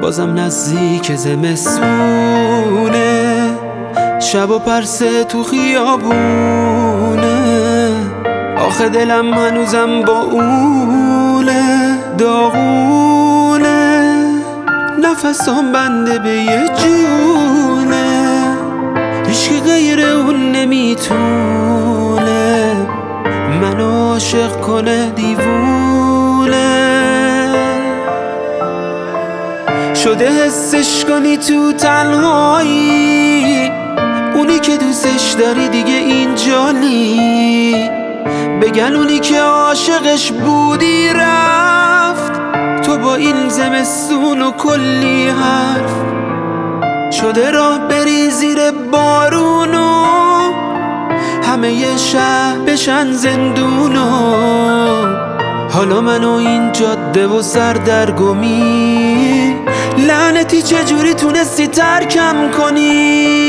بازم نزدیک زمستونه، شب و پرسه تو خیابونه. آخه دلم هنوزم با اونه، داغونه، نفسام بنده به یه جونه. هیچکی غیر اون نمیتونه منو عاشق کنه دیوونه. شده حسش کنی تو تنهایی، اونی که دوستش داری دیگه اینجا نی. بگن اونی که عاشقش بودی رفت، تو با این زمستون و کلی حرف شده راه بری زیر بارونو، همه ی شهر بشن زندونو. حالا منو این جاده و سردرگمی، لعنتی چجوری تونستی ترکم کنی؟